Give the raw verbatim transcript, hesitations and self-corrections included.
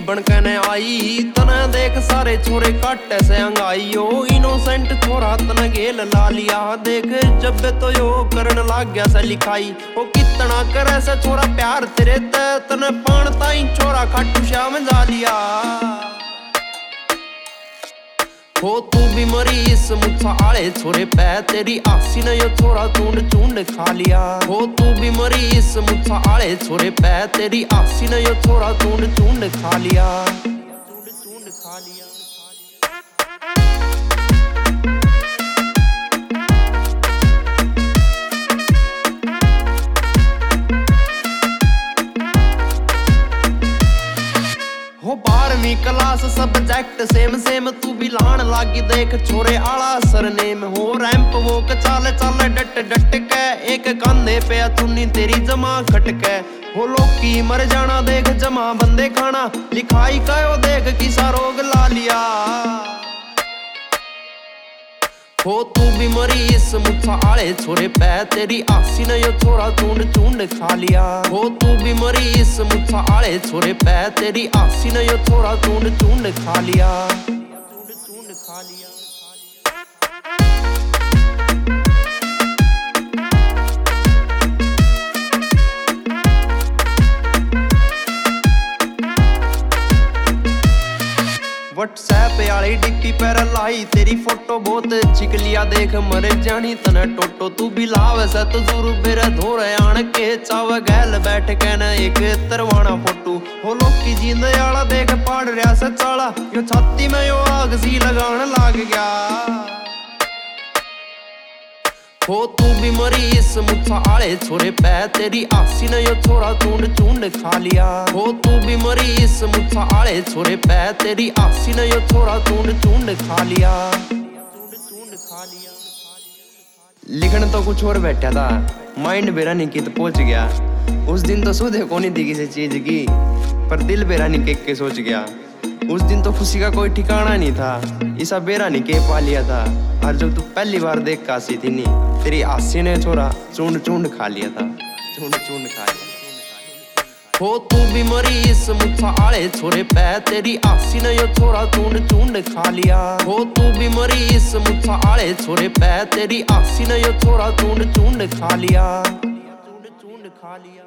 बनके न आई, तने देख सारे छोरे काटे से अंगाइयो। इनोसेंट छोरा तने गेल ला लिया, देख जब तो यो करन लाग गया से लिखाई। ओ कितना करे से छोरा प्यार तेरे ते, तने पान ताई छोरा खाटू श्याम जा लिया। हो तू भी मरी इस मुच्छा आले छोरे पे, तेरी आसी ने यो छोरा चूंड चूंड खा लिया। हो तू भी मरी इस मुच्छा आले छोरे पे, तेरी आसी ने यो छोरा चूंड चूंड खा लिया। चूंड चूंड खा लिया। हो बारहवीं क्लास सब्जेक्ट सेम सेम, तू भी लान लागी देख छोरे आला सरनेम। हो रैंप वॉक चाल चाल डट डट के, एक कांधे पे चुन्नी तेरी जमा खटके। हो लोकी मर जाना देख जमा बंदे खाना, लिखाई कयो देख किसा रोग ला लिया। हो तू भी मरी इस मुच्छा आले छोरे पे, तेरी आसी ने यो छोरा चूंड चूंड खा लिया। हो तू भी मरी इस मुच्छा आले छोरे पे, तेरी आसी ने यो छोरा चूंड चूंड खा लिया। चूंड चूंड खा लिया। व्हाट्सएप वाली डिप्पी पर लाई तेरी फोटो बहुत चिक लिया, देख मर जानी तने टोटो। तू भी लावे से तो जरूर बेरे धोरे आन के, चाव गैल बैठ के न एक तरवाना फोटो। हो लोकी जींद आला देख पाड़ रहा से चाला, यो छाती में यो आग सी लगान लाग गया। हो तू भी मरी इस मुच्छा आले छोरे पे, तेरी आसी ने यो छोरा चूंड चूंड खा लिया। हो तू भी मरी इस मुच्छा आले छोरे पे, तेरी आसी ने यो छोरा चूंड चूंड खा लिया। चूंड चूंड खा लिया। लिखन तो कुछ और बैठा था, माइंड बेरा नहीं की तो पहुंच गया। उस दिन तो सुधे को नहीं थी किसी चीज की, पर दिल बेरा नहीं के, के सोच गया। उस दिन तो खुशी का कोई ठिकाना नहीं था, इसा बेरा नहीं के पा लिया था। और जब तू पहली बार देख कासी थी नी, तेरी आसी ने छोरा चूंड चूंड खा लिया था। चूंड चूंड खा लिया। हो तू भी मरी इस मुच्छा आले छोरे पे, तेरी आसी ने यो छोरा चूंड चूंड खा लिया। हो तू भी मरी इस मुच्छा आले छोरे पे, तेरी आसी ने यो छोरा चूंड चूंड खा लिया। चूंड चूंड खा लिया।